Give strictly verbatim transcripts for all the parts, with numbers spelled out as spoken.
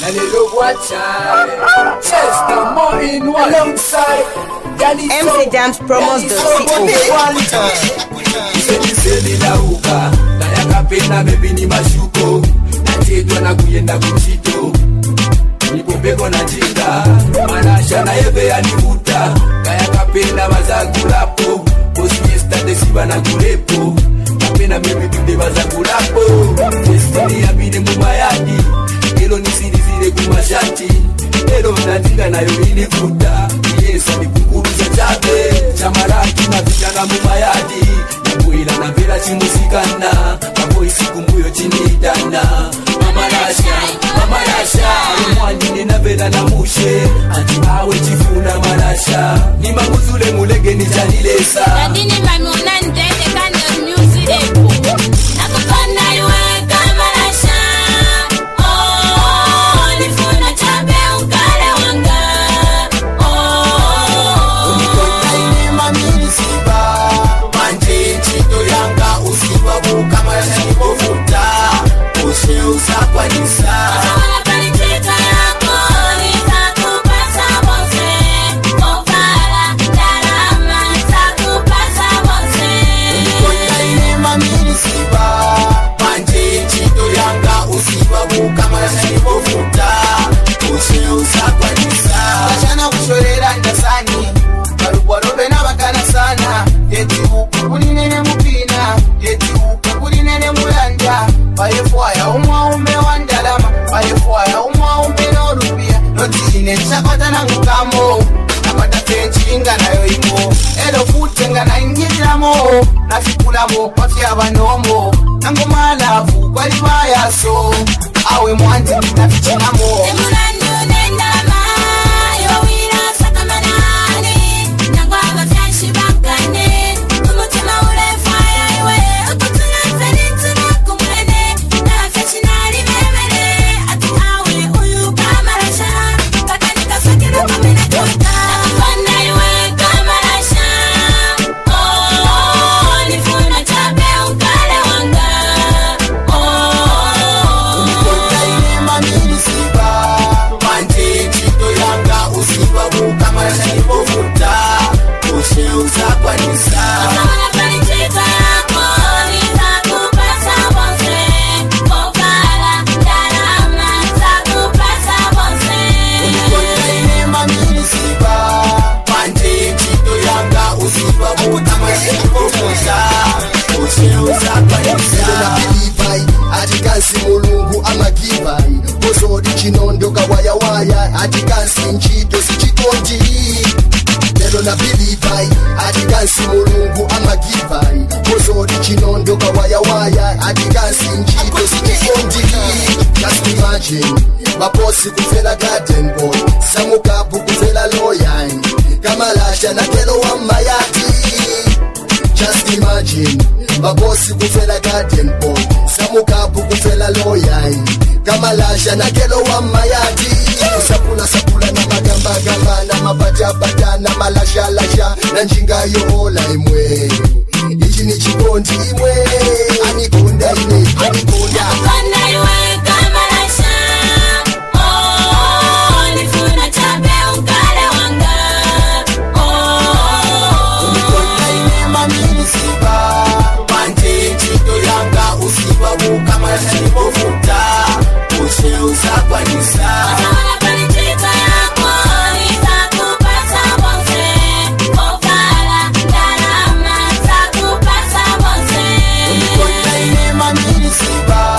and they look what time. Just the more in one alongside. M C Dance Promos dot co. Seli la uka na yakapena baby ni mashuko na tietwa na kuyenda kuchito nipopeko na jinga manasha na yebe yanivuta kaya kapena bazagulapo posiyesta desiba na kulepo kapena baby tude bazagulapo destiny ya bide mumayadi elo nisilizile kumashati elo na jinga na yobini kuta yesa ni kukuruza chabe chamaraki na vijana mumayadi ila na vela chimusikana Mabo isikumbuyo chinidana Mama Rasha, Mama Rasha Mwandini na vela na mushe Anti hawe chifuna marasha Ni mamuzule mulege ni janilesa Nadini mamuna ndete kanda music depo Nakupanda yue kama Rasha Oh, nifuna chabe unkale wanga Oh Unikonda ine mamini siba Manje chito yanga usiwa kama ya shibofuta Ushe usakwa nisa Asawala pali chita yako Nita kupasa bose Kofala darama Nita kupasa bose Unikonda ine mamini siba Manje chito yanga usiwa kama ya shibofuta Ushe usakwa nisa Wachana kushorera ndasani Barubwa robe na bakana sana Yeti uku kulinene mupina Yeti uku kulinene mulanja Bayefwaya umwa ume wandalama Bayefwaya umwa ume norubia Notine chakota na ngukamo Napata fenchinga na yoimo Elo futenga na ingilamo Nafikulamo wafya banomo Nango malavu kwa libaya so Awe mwanti nafichinamo Emulandu nendama Yowira sakamanani Nangwaga fyashi bakane Umutima ule fire iwe Ukutuna felitu na kumwene Na fyashi nari memele Ati awe uyu kamarasha Kakanika sakina kumene kuta Nakupanda iwe kamarasha Oh, nifuna chabe unkale wanga Oh Unikonda ine mamini siba Manje chito yanga usiwa kama ya shibofuta Ushe usakwa nisa Asawala pali chita yako Nita kupasa bose Kofala darama Nita kupasa bose Unikonda ine mamini siba Manje chito yanga usiwa kama ya shibofuta Ushe usakwa nisa Bilibai, atikansi mulungu amagibai Bozodi chinondo kawaya waya Atikansi nchito sichikondi Lelo na bilibai, atikansi mulungu amagibai Bozodi chinondo kawaya waya Atikansi nchito sichikondi Just imagine, maposi kufela garden boy Samukapu kufela lawyer Kamalasha na kelo wa mayati Just imagine, mabosi kufela garden boy Samukapu kufela lawyer Kamalasha na kelo wa mayati Sapula sapula na magamba gamba Na mabaja bata na malasha lasha Na njinga yola imwe Ichi ni chikondi imwe Anikonda ine, anikonda Nakupanda iwe kamarasha Oh, nifuna chabe unkale wanga Oh Unikonda ine mamini siba Manje chito yanga usiwa kama ya shibofuta Ushe usakwa nisa Asawala pali chita yako Nita kupasa bose Kofala darama Nita kupasa bose Unikonda ine mamini siba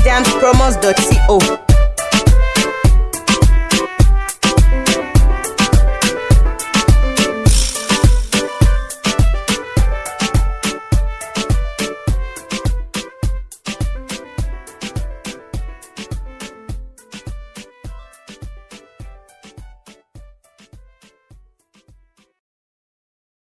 dance promos dot co.